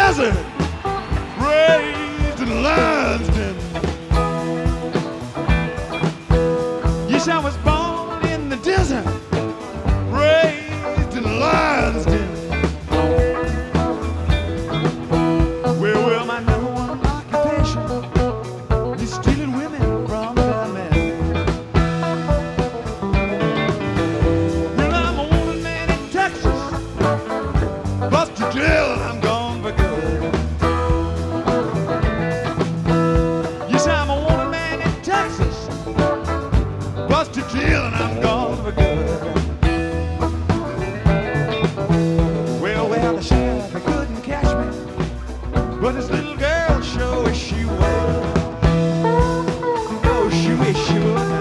desert, raised in lion's den. Yes, I was born in the desert, raised in lion's den. Well, my number one occupation is stealing women from the men. Well, I'm a woman man in Texas, bust to jail and I'm gone for good. Yes, I'm a woman man in Texas, bust to jail and I'm gone for good. Well, the sheriff he couldn't catch me, but his little girl sure wish she would. Oh, she wish she would.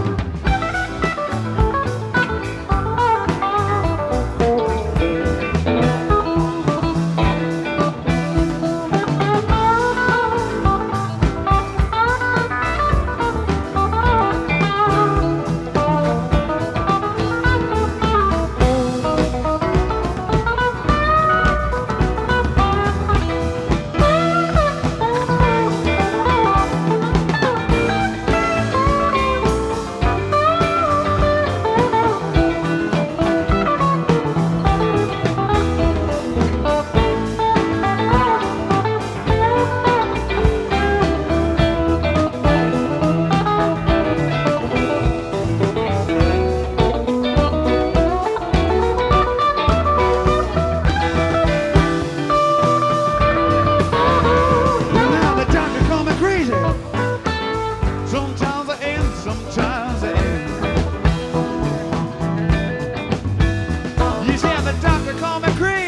Sometimes I am, sometimes I am. You see, the doctor called me crazy.